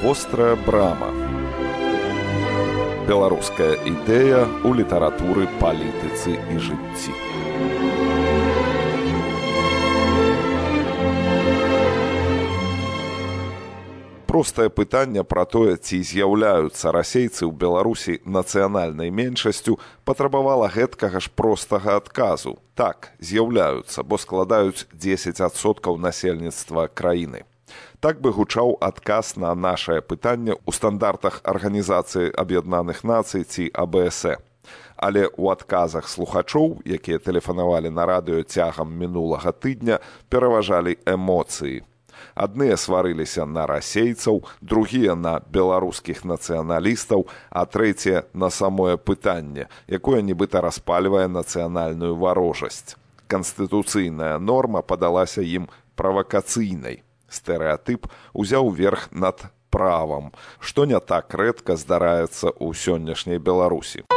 Вострая брама. Беларуская ідэя ў літаратуры, палітыцы і жыцці. Простае пытанне пра тое, ці з'яўляюцца расейцы ў Беларусі нацыянальнай меншасцю, патрабавала гэткага ж простага адказу. Так, з'яўляюцца, бо складаюць 10% насельніцтва краіны. Так бы гучаў адказ на нашае пытанне ў стандартах Арганізацыі Аб'яднаных Нацый ці АБСЭ. Але ў адказах слухачоў, якія тэлефанавалі на радыё цягам мінулага тыдня, пераважалі эмоцыі. Адныя сварыліся на расейцаў, другія на беларускіх нацыяналістаў, а трэція на самое пытанне, якое нібыта распальвае нацыянальную варожасць. Канстытуцыйная норма падалася ім правакацыйнай. Стэрэатып узяў верх над правам, што не так рэдка здараецца ў сённяшняй Беларусі.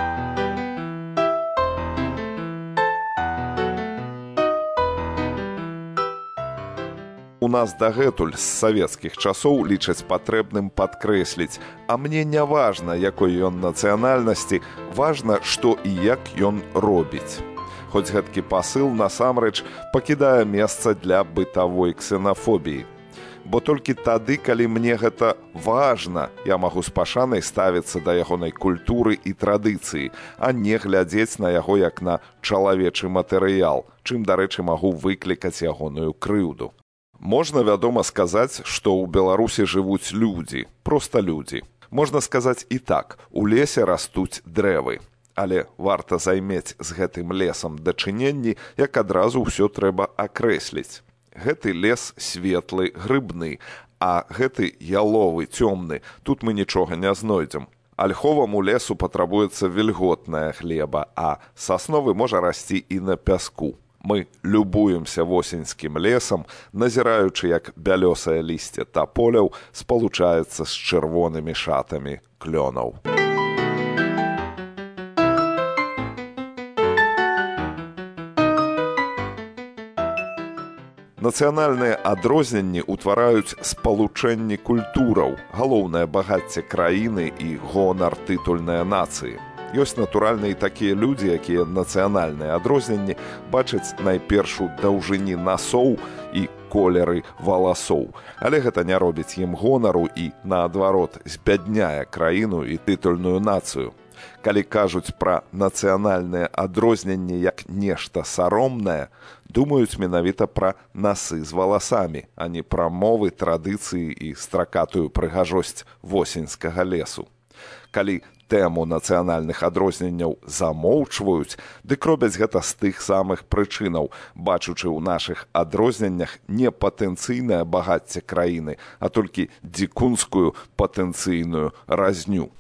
У нас дагэтуль з савецкіх часоў лічаць патрэбным падкрэсліць, а мне не важна, якой ён нацыянальнасці, важна, што і як ён робіць. Хоць гэткі пасыл насамрэч пакідае месца для бытавой ксенафобіі. Бо толькі тады, калі мне гэта важна, я магу з пашанай ставіцца да ягонай культуры і традыцыі, а не глядзець на яго як на чалавечы матэрыял, чым, дарэчы, магу выклікаць ягоную крыўду. Можна, вядома, сказаць, што ў Беларусі жывуць людзі, проста людзі. Можна сказаць і так, у лесе растуць дрэвы. Але варта займець з гэтым лесам дачыненні, як адразу ўсё трэба акрэсліць. Гэты лес светлы, грыбны, а гэты яловы, цёмны, тут мы нічога не знойдзем. Альховаму лесу патрабуецца вільготная глеба, а сасновы можа расці і на пяску. Мы любуемся восеньскім лесам, назіраючы, як бялёсае лісце таполяў спалучаецца з чырвонымі шатамі клёнаў. Нацыянальныя адрозненні ўтвараюць спалучэнні культураў, галоўнае багацце краіны і гонар тытульнай нацыі. Ёсць, натуральна, і такія людзі, якія нацыянальныя адрозненні бачаць найперш у даўжыні насоў і колеры валасоў. Але гэта не робіць ім гонару і, наадварот, збядняе краіну і тытульную нацыю. Калі кажуць пра нацыянальныя адрозненні як нешта саромнае, думаюць менавіта пра насы з валасамі, а не пра мовы, традыцыі і стракатую прыгажосць восеньскага лесу. Калі тэму нацыянальных адрозненняў замоўчваюць, дык робяць гэта з тых самых прычынаў, бачучы ў нашых адрозненнях не патэнцыйнае багацце краіны, а толькі дзікунскую патэнцыйную разню.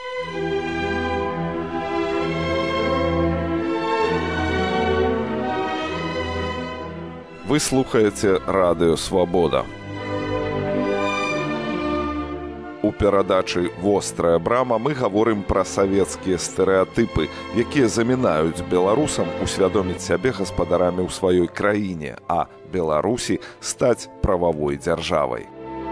Вы слухаеце радыё «Свабода». У перадачы «Вострая брама» мы гаворым пра савецкія стэрэатыпы, якія замінаюць беларусам усвядоміць сябе гаспадарамі ў сваёй краіне, а Беларусі стаць прававой дзяржавай.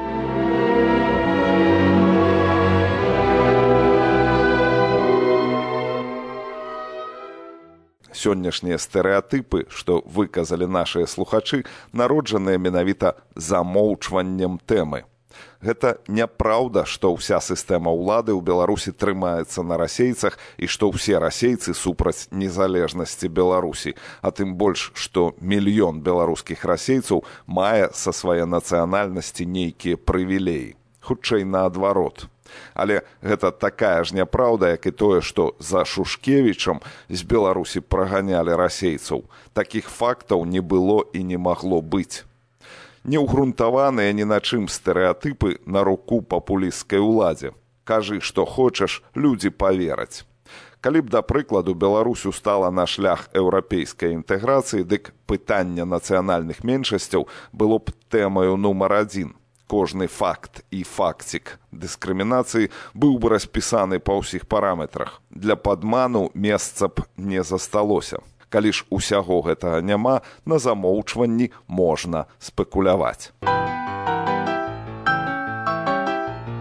Сённяшнія стэрэатыпы, што выказалі нашыя слухачы, народжаныя менавіта замоўчваннем тэмы. Гэта няпраўда, што ўся сістэма ўлады ў Беларусі трымаецца на расейцах і што ўсе расейцы супраць незалежнасці Беларусі, а тым больш, што мільён беларускіх расейцаў мае са свае нацыянальнасці нейкія прывілеі. Хутчэй наадварот. Але гэта такая ж няпраўда, як і тое, што за Шушкевічам з Беларусі праганялі расейцаў. Такіх фактаў не было і не магло быць. Неўгрунтаваныя ні на чым стэрэатыпы на руку папулісцкай уладзе. Кажы, што хочаш, людзі павераць. Калі б, да прыкладу, Беларусь устала на шлях еўрапейскай інтэграцыі, дык пытанне нацыянальных меншасцяў было б тэмаю нумар 1. Кожны факт і факцік дыскрымінацыі быў бы распісаны па ўсіх параметрах. Для падману месца б не засталося. Калі ж усяго гэтага няма, на замоўчванні можна спекуляваць.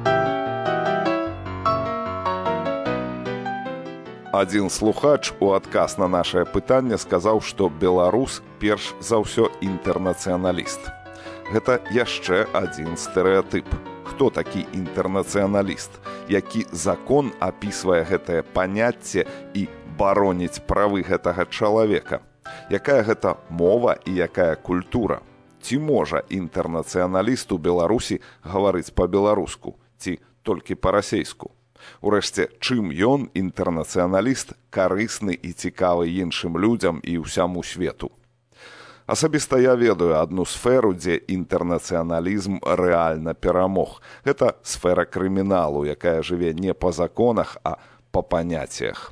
Адзін слухач у адказ на нашае пытанне сказаў, што беларус перш за ўсё інтэрнацыяналіст. Гэта яшчэ адзін стэрэатып. Хто такі інтэрнацыяналіст? Які закон апісвае гэтае паняцце і бароніць правы гэтага чалавека? Якая гэта мова і якая культура? Ці можа інтэрнацыяналіст у Беларусі гаварыць па-беларуску? Ці толькі па-расейску? Урэшце, чым ён, інтэрнацыяналіст, карысны і цікавы іншым людзям і ўсяму свету? Асабіста я ведаю адну сферу, дзе інтэрнацыяналізм рэальна перамог. Гэта сфера крыміналу, якая жыве не па законах, а па паняццях.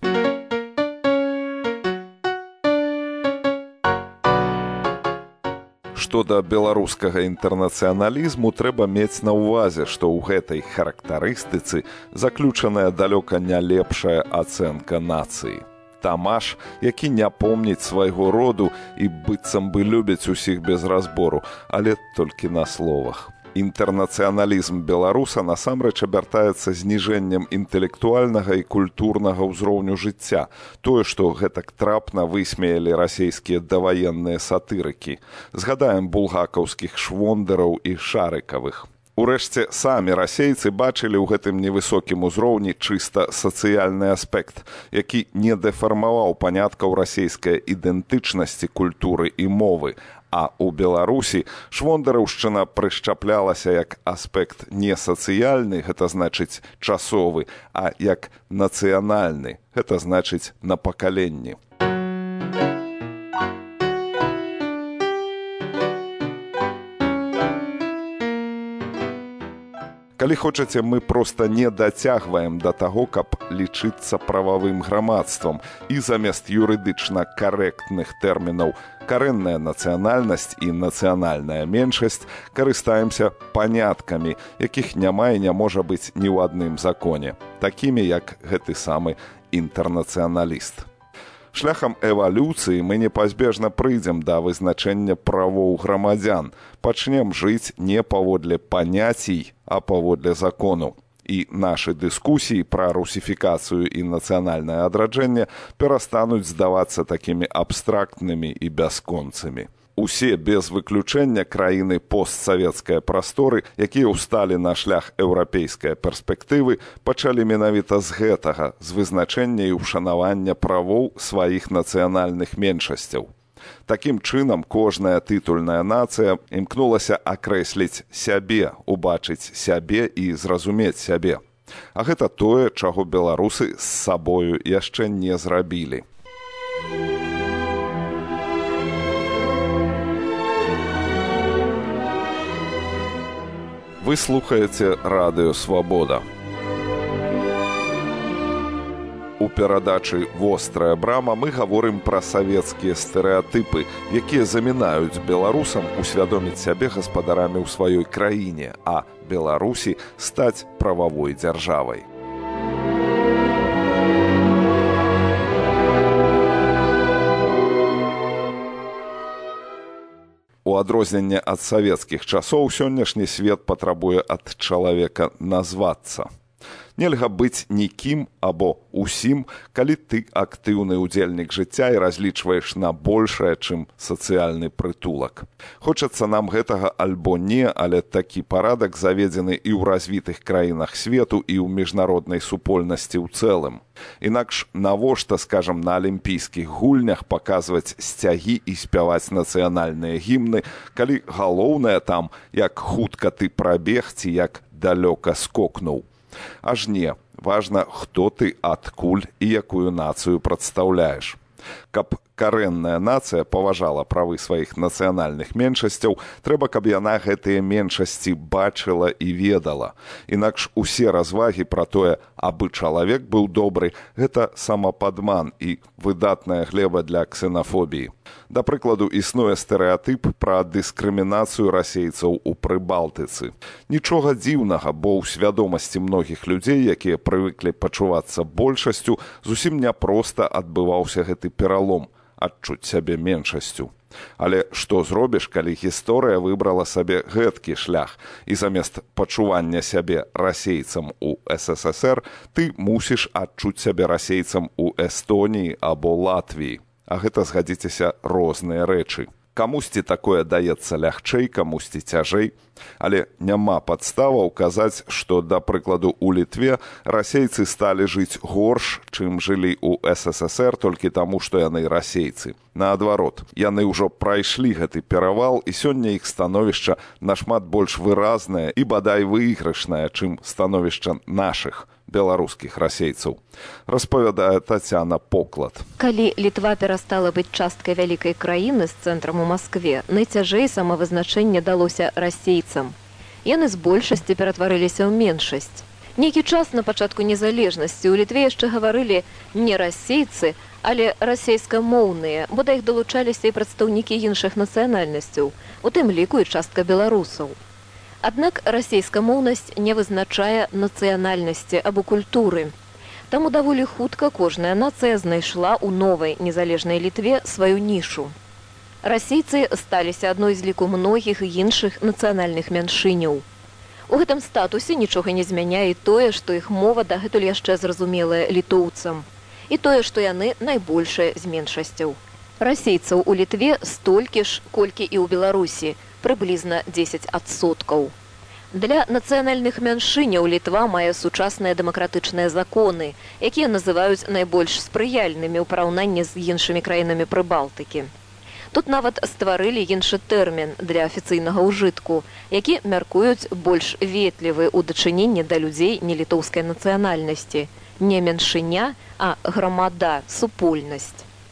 Што да беларускага інтэрнацыяналізму, трэба мець на ўвазе, што ў гэтай характарыстыцы заключаная далёка не лепшая ацэнка нацыі. Тамаш, які не помніць свайго роду і быццам бы любіць усіх без разбору, але толькі на словах. Інтэрнацыяналізм беларуса насамрэч абяртаецца зніжэннем інтэлектуальнага і культурнага ўзроўню жыцця. Тое, што гэтак трапна высмеялі расейскія даваенныя сатырыкі. Згадаем булгакаўскіх швондэраў і шарыкавых. Урэшце, самі расейцы бачылі ў гэтым невысокім узроўні чыста сацыяльны аспект, які не дэфармаваў паняткаў расейскай ідэнтычнасці, культуры і мовы, а ў Беларусі швондараўшчына прышчаплялася як аспект не сацыяльны, гэта значыць часовы, а як нацыянальны, гэта значыць на пакаленні. Калі хочаце, мы проста не дацягваем да таго, каб лічыцца прававым грамадствам і замест юрыдычна карэктных тэрмінаў «карэнная нацыянальнасць» і «нацыянальная меншасць» карыстаемся паняткамі, якіх няма і не можа быць ні ў адным законе, такімі як гэты самы інтэрнацыяналіст. Шляхам эвалюцыі мы непазбежна прыйдзем да вызначэння правоў грамадзян, пачнем жыць не паводле паняцій, а паводле закону. І нашы дыскусіі пра русіфікацыю і нацыянальнае адраджэнне перастануць здавацца такімі абстрактнымі і бясконцымі. Усе без выключэння краіны постсавецкай прасторы, якія ўсталі на шлях еўрапейскай перспектывы, пачалі менавіта з гэтага, з вызначэння і ўшанавання правоў сваіх нацыянальных меншасцяў. Такім чынам, кожная тытульная нацыя імкнулася акрэсліць сябе, убачыць сябе і зразумець сябе. А гэта тое, чаго беларусы з сабою яшчэ не зрабілі. Вы слухаеце Радыё Свабода. У перадачы «Вострая брама» мы гаворым пра савецкія стэрэатыпы, якія замінаюць беларусам усвядоміць сябе гаспадарамі ў сваёй краіне, а Беларусі стаць прававой дзяржавай. У адрозненне ад савецкіх часоў сённяшні свет патрабуе ад чалавека назвацца. Нельга быць нікім або усім, калі ты актыўны ўдзельнік жыцця і разлічваеш на большае, чым сацыяльны прытулак. Хочацца нам гэтага альбо не, але такі парадак заведзены і ў развітых краінах свету, і ў міжнароднай супольнасці ў цэлым. Інакш навошта, скажам, на алімпійскіх гульнях паказваць сцягі і спяваць нацыянальныя гімны, калі галоўнае там, як хутка ты прабег ці як далёка скокнуў. Аж не, важна, хто ты, адкуль і якую нацыю прадстаўляеш. Каб карэнная нацыя паважала правы сваіх нацыянальных меншасцяў, трэба, каб яна гэтыя меншасці бачыла і ведала. Інакш усе развагі пра тое, абы чалавек быў добры, гэта самападман і выдатная глеба для ксенафобіі. Да прыкладу, існуе стэрэатып пра дыскрымінацыю расейцаў у Прыбалтыцы. Нічога дзіўнага, бо ў свядомасці многіх людзей, якія прывыклі пачувацца большасцю, зусім няпроста адбываўся гэты пералом, адчуць сябе меншасцю. Але што зробіш, калі гісторыя выбрала сабе гэткі шлях, і замест пачування сябе расейцам у СССР ты мусіш адчуць сябе расейцам у Эстоніі або Латвіі. А гэта, згадзіцеся, розныя рэчы. Камусьці такое даецца лягчэй, камусьці цяжэй, але няма падставаў казаць, што, да прыкладу, у Літве расейцы сталі жыць горш, чым жылі ў СССР толькі таму, што яны расейцы. Наадварот, яны ўжо прайшлі гэты перавал, і сёння іх становішча нашмат больш выразнае і бадай выйгрышнае, чым становішча нашых беларускіх расейцаў, распавядае Тацяна Поклад. Калі Літва перастала быць часткай вялікай краіны з цэнтрам у Маскве, найцяжэй самавызначэнне далося расейцам. Яны з большасці ператварыліся ў меншасць. Нейкі час на пачатку незалежнасці ў Літве яшчэ гаварылі не расейцы, але расейскамоўныя, бо да іх далучаліся і прадстаўнікі іншых нацыянальнасцяў, у тым ліку і частка беларусаў. Аднак расейскамоўнасць не вызначае нацыянальнасці або культуры. Таму даволі хутка кожная нацыя знайшла ў новай незалежнай Літве сваю нішу. Расейцы сталіся адной з ліку многіх іншых нацыянальных мяншыняў. У гэтым статусе нічога не змяняе тое, што іх мова дагэтуль яшчэ зразумелая літоўцам, і тое, што яны найбольшая з меншасцяў. Расейцаў у Літве столькі ж, колькі і ў Беларусі, прыблізна 10%. Для нацыянальных мяншыняў Літва мае сучасныя дэмакратычныя законы, якія называюць найбольш спрыяльнымі ў параўнанні з іншымі краінамі Прыбалтыкі. Тут нават стварылі іншы тэрмін для афіцыйнага ўжытку, які мяркуюць больш ветлівы ў дачыненні да людзей нелітоўскай нацыянальнасці. Не меншыня, а грамада, супольнасць.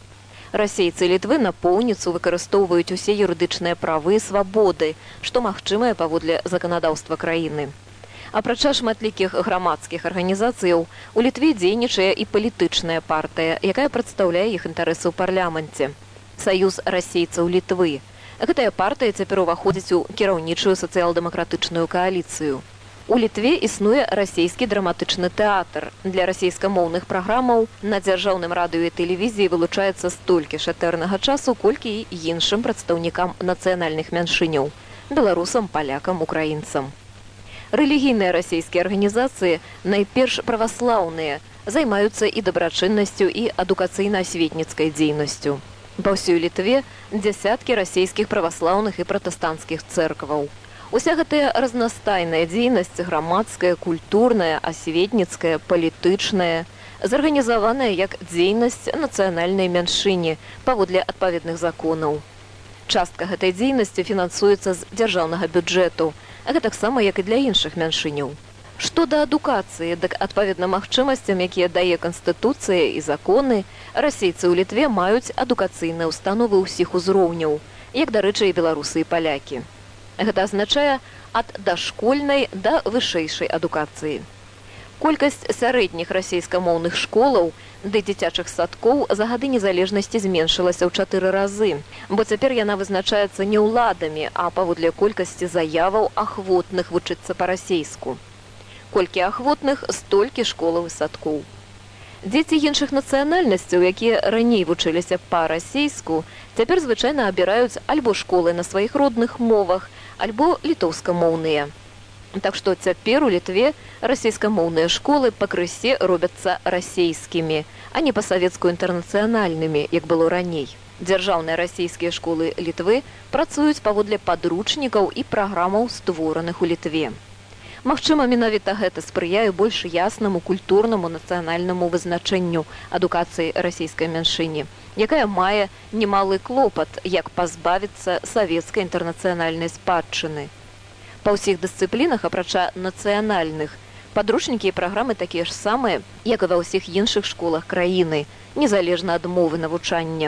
Расейцы Літвы напоўніцу выкарыстоўваюць усе юрыдычныя правы і свабоды, што магчымае паводле заканадаўства краіны. Апрача шматлікіх грамадскіх арганізацыяў, у Літве дзейнічае і палітычная партыя, якая прадстаўляе іх інтарэсы ў парламенце. Саюз расейцаў Літвы. Гэтая партыя цяпер уваходзіць у кіраўнічую сацыял-дэмакратычную кааліцыю. У Літве існуе расійскі драматычны тэатр. Для расейскамоўных праграмаў на дзяржаўным радыё і тэлевізіі вылучаецца столькі ж этэрнага часу, колькі і іншым прадстаўнікам нацыянальных мяншыняў – беларусам, палякам, украінцам. Рэлігійныя расійскія арганізацыі, найперш праваслаўныя, займаюцца і дабрачыннасцю, і адукацыйна-асветніцкай дзейнасцю. Па ўсёй Літве дзясяткі расійскіх праваслаўных і пратэстанцкіх цэркваў. Уся гэтая разнастайная дзейнасць грамадская, культурная, асветніцкая, палітычная, зарганізаваная як дзейнасць нацыянальнай мяншыні паводле адпаведных законаў. Частка гэтай дзейнасці фінансуецца з дзяржаўнага бюджэту, а гэтаксама як і для іншых мяншыняў. Што да адукацыі, дык адпаведна магчымасцям, якія дае Канстытуцыя і законы, расейцы ў Літве маюць адукацыйныя ўстановы ўсіх узроўняў, як, дарэчы, і беларусы і палякі. Гэта азначае ад дашкольнай да вышэйшай адукацыі. Колькасць сярэдніх расейскамоўных школаў ды дзіцячых садкоў за гады незалежнасці зменшылася ў 4 разы, бо цяпер яна вызначаецца не ўладамі, а паводле колькасці заяваў ахвотных вучыцца па-расейску. Колькі ахвотных, столькі школаў і садкоў. Дзеці іншых нацыянальнасцяў, якія раней вучыліся па-расейску, цяпер звычайна абіраюць альбо школы на сваіх родных мовах, альбо літоўскамоўныя. Так што цяпер у Літве расейскамоўныя школы пакрысе робяцца расейскімі, а не па-савецку-інтэрнацыянальнымі, як было раней. Дзяржаўныя расійскія школы Літвы працуюць паводле падручнікаў і праграмаў, створаных у Літве. Магчыма, менавіта гэта спрыяе больш яснаму культурнаму нацыянальнаму вызначэнню адукацыі расійскай мяншыні, якая мае немалы клопат, як пазбавіцца савецкай інтэрнацыянальнай спадчыны. Па ўсіх дысцыплінах, апрача нацыянальных, падручнікі і праграмы такія ж самыя, як і ва ўсіх іншых школах краіны, незалежна ад мовы навучання.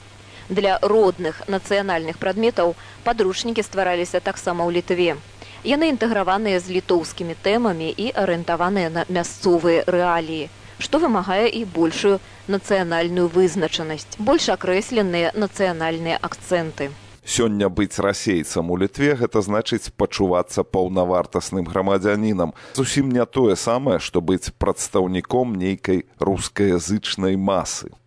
Для родных нацыянальных прадметаў падручнікі ствараліся таксама ў Літве. Яны інтэграваныя з літоўскімі тэмамі і арыентаваныя на мясцовыя рэаліі, што вымагае і большую нацыянальную вызначанасць, больш акрэсленыя нацыянальныя акцэнты. Сёння быць расейцам у Літве – гэта значыць пачувацца паўнавартасным грамадзянінам. Зусім не тое самае, што быць прадстаўніком нейкай рускаязычнай масы.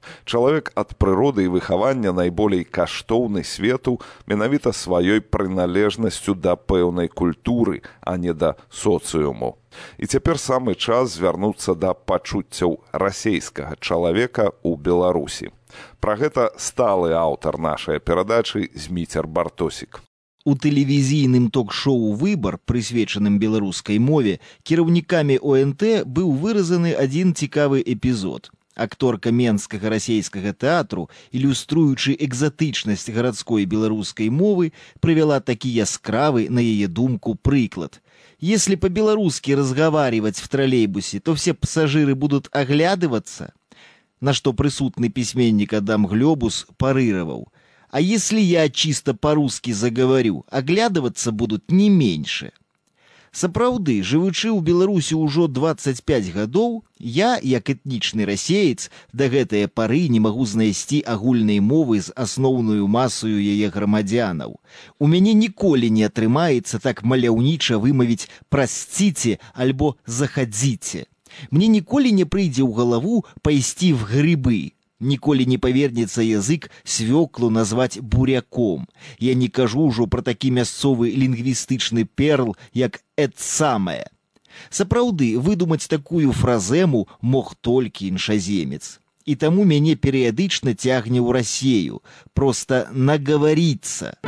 Чалавек ад прыроды і выхавання найболей каштоўны свету менавіта сваёй прыналежнасцю да пэўнай культуры, а не да соцыуму. І цяпер самы час звярнуцца да пачуццяў расейскага чалавека ў Беларусі. Пра гэта сталы аўтар нашай перадачы Зміцер Бартосік. У тэлевізійным ток-шоу «Выбар», прысвечаным беларускай мове, кіраўнікамі ОНТ быў выразаны адзін цікавы эпізод. Акторка Менскага расейскага тэатру, ілюструючы экзатычнасць гарадской беларускай мовы, прывяла такі яскравы, на яе думку, прыклад. Если по-белорусски разговаривать в троллейбусе, то все пассажиры будут оглядываться, на что присутный письменник Адам Глебус парировал. А если я чисто по-русски заговорю, оглядываться будут не меньше. Сапраўды, жывучы ў Беларусі ўжо 25 гадоў, я, як этнічны расеец, да гэтае пары не магу знайсці агульнай мовы з асноўную масаю яе грамадзянаў. У мяне ніколі не атрымаецца так маляўніча вымавіць «прасціце» альбо «захадзіце». Мне ніколі не прыйдзе ў галаву пайсці в грыбы. Ніколі не павернецца язык свёклу назваць буряком. Я не кажу ўжо пра такі мясцовы лінгвістычны перл, як «эт самае». Сапраўды, выдумаць такую фразэму мог толькі іншаземец. І таму мяне перыядычна цягне ў Расею. Проста нагаваріцца.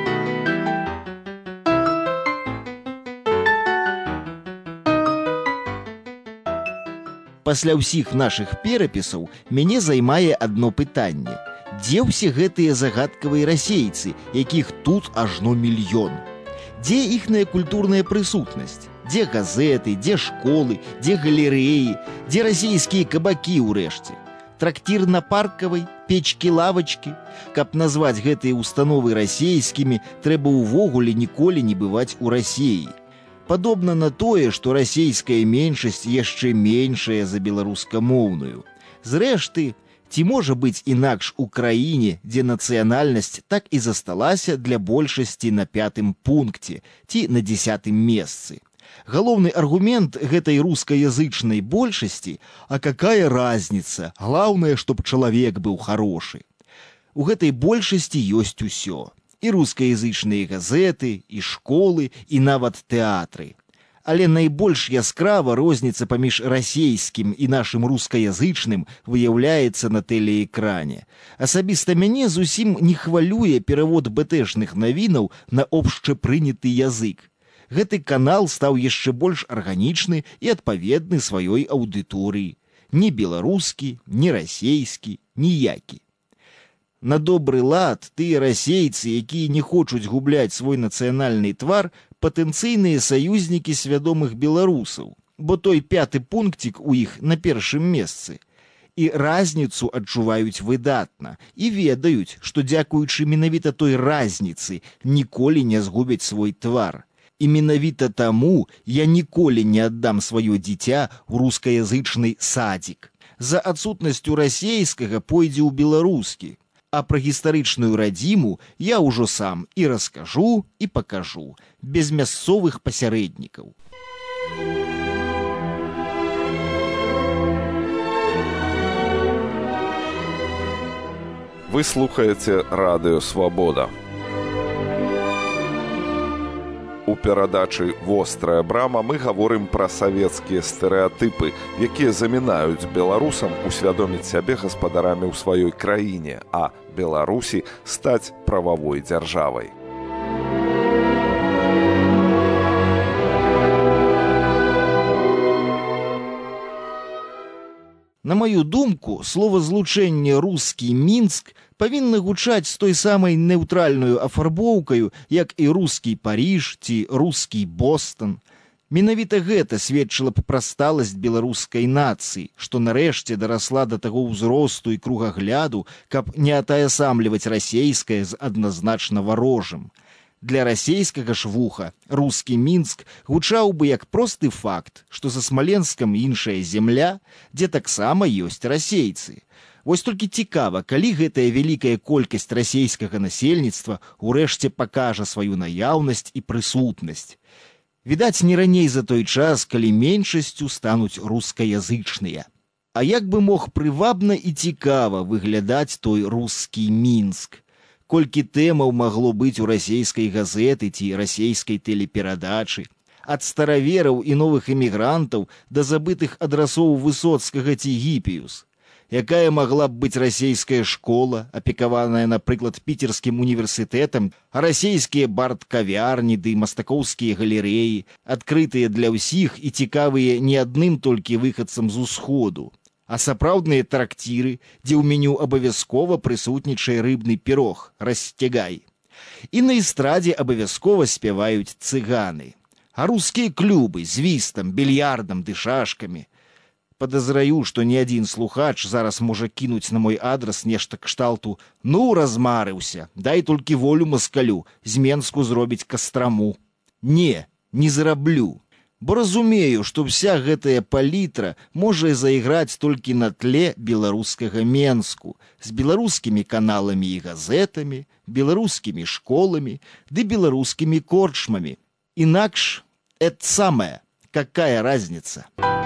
Пасля ўсіх нашых перапісаў мяне займае адно пытанне. Дзе ўсе гэтыя загадкавыя расейцы, якіх тут ажно мільён? Дзе іхная культурная прысутнасць? Дзе газеты, дзе школы, дзе галерэі, дзе расейскія кабакі ўрэшце? Трактір на Паркавай, печкі-лавачкі? Каб назваць гэтыя установы расейскімі, трэба ўвогуле ніколі не бываць у Расеі. Падобна на тое, што расейская меншасць яшчэ меншая за беларускамоўную. Зрэшты, ці можа быць інакш у краіне, дзе нацыянальнасць так і засталася для большасці на 5-м пункце ці на 10-м месцы. Галоўны аргумент гэтай рускаязычнай большасці – а какая разница, глаўнае, чтоб чалавек быў хорошы. У гэтай большасці ёсць усё. І рускаязычныя газеты, і школы, і нават тэатры. Але найбольш яскрава розніца паміж расейскім і нашым рускаязычным выяўляецца на тэлеэкране. Асабіста мяне зусім не хвалюе перавод бэтэшных навінаў на общепрыняты язык. Гэты канал стаў яшчэ больш арганічны і адпаведны сваёй аўдыторыі. Ні беларускі, ні расейскі, ніякі. На добры лад тыя расейцы, якія не хочуць губляць свой нацыянальны твар, патэнцыйныя саюзнікі свядомых беларусаў, бо той 5-ы пункцік у іх на першым месцы. І разніцу адчуваюць выдатна і ведаюць, што дзякуючы менавіта той разніцы ніколі не згубяць свой твар. І менавіта таму я ніколі не аддам сваё дзіця ў рускаязычны садзік. За адсутнасцю расейскага пойдзе ў беларускі. А пра гістарычную радзіму я ўжо сам і раскажу, і пакажу, без мясцовых пасярэднікаў. Вы слухаеце Радыё Свабода. У перадачы «Вострая брама» мы гаворым пра савецкія стэрэатыпы, якія замінаюць беларусам усвядоміць сябе гаспадарамі ў сваёй краіне, а Беларусі стаць прававой дзяржавай. На маю думку, словазлучэнне «рускі Мінск» павінна гучаць з той самай неўтральнаю афарбоўкаю, як і «рускі Паріж» ці «рускі Бостон». Менавіта гэта сведчыла б пра сталасць беларускай нацыі, што нарэшце дарасла да таго ўзросту і кругагляду, каб не атаясамліваць расейскае з адназначна варожым. Для расейскага ж вуха «рускі Мінск» гучаў бы як просты факт, што за Смаленскам іншая земля, дзе таксама ёсць расейцы. Вось толькі цікава, калі гэтая вялікая колькасць расейскага насельніцтва ўрэшце пакажа сваю наяўнасць і прысутнасць. Відаць, не раней за той час, калі меншасцю стануць рускаязычныя. А як бы мог прывабна і цікава выглядаць той рускі Мінск? Колькі тэмаў магло быць у расейскай газеты ці расейскай тэлеперадачы? Ад старавераў і новых эмігрантаў да забытых адрасоў Высоцкага ці Гіпіюс. Якая магла б быць расейская школа, апекаваная, напрыклад, піцерскім універсітэтам, а расейскія бард-кавярні ды мастакоўскія галерэі, адкрытыя для ўсіх і цікавыя не адным толькі выхадцам з усходу, а сапраўдныя трактіры, дзе ў меню абавязкова прысутнічае рыбны пірог, расцягай. І на эстрадзе абавязкова спяваюць цыганы. А рускія клубы з вістам, більярдам ды шашкамі. Падазраю, што ні адзін слухач зараз можа кінуць на мой адрас нешта кшталту «Ну, размарыўся, дай толькі волю маскалю, з Менску зробіць Кастраму». Не зараблю. Бо разумею, што вся гэтая палітра можа зайграць толькі на тле беларускага Менску, з беларускімі каналамі і газетамі, беларускімі школамі ды беларускімі корчмамі. Інакш, это самое, какая разница?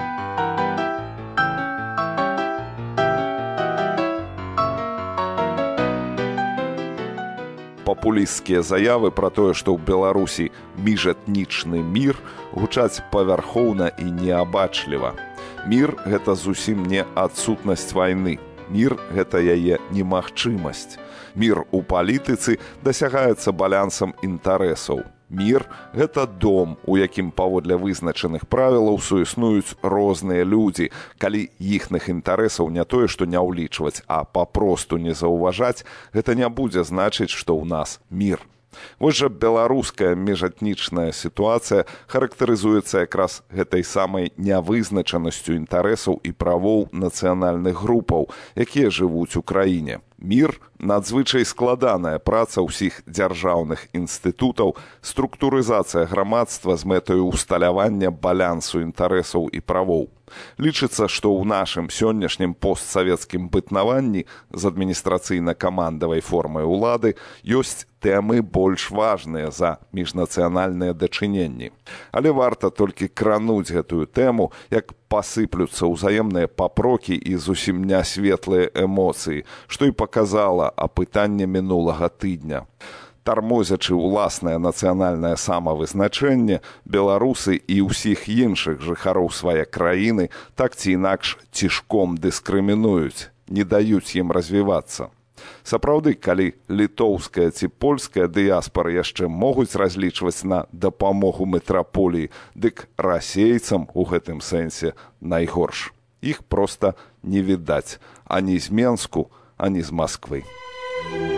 Папулісцкія заявы пра тое, што ў Беларусі міжэтнічны мір, гучаць павярхоўна і неабачліва. Мір – гэта зусім не адсутнасць вайны. Мір – гэта яе немагчымасць. Мір у палітыцы дасягаецца балансам інтарэсаў. Мір – гэта дом, у якім паводле вызначаных правілаў суіснуюць розныя людзі, калі іхных інтарэсаў не тое, што не ўлічваць, а папросту не заўважаць, гэта не будзе значыць, што ў нас мір. Вось жа беларуская міжэтнічная сітуацыя характарызуецца якраз гэтай самай нявызначанасцю інтарэсаў і правоў нацыянальных групаў, якія жывуць у краіне. Мір – надзвычай складаная праца ўсіх дзяржаўных інстытутаў, структурызацыя грамадства з мэтаю ўсталявання балансу інтарэсаў і правоў. Лічыцца, што ў нашым сённяшнім постсавецкім бытнаванні з адміністрацыйна-камандавай формай улады ёсць тэмы больш важныя за міжнацыянальныя дачыненні. Але варта толькі крануць гэтую тэму, як пасыплюцца ўзаемныя папрокі і зусім нясветлыя эмоцыі, што і паказала апытанне мінулага тыдня. Тармозячы ўласнае нацыянальнае самавызначэнне, беларусы і ўсіх іншых жыхароў свае краіны так ці інакш цішком дыскрымінуюць, не даюць ім развівацца. Сапраўды, калі літоўская ці польская дыяспары яшчэ могуць разлічваць на дапамогу метраполіі, дык расейцам у гэтым сэнсе найгорш. Іх проста не відаць ані з Менску, ані з Масквы.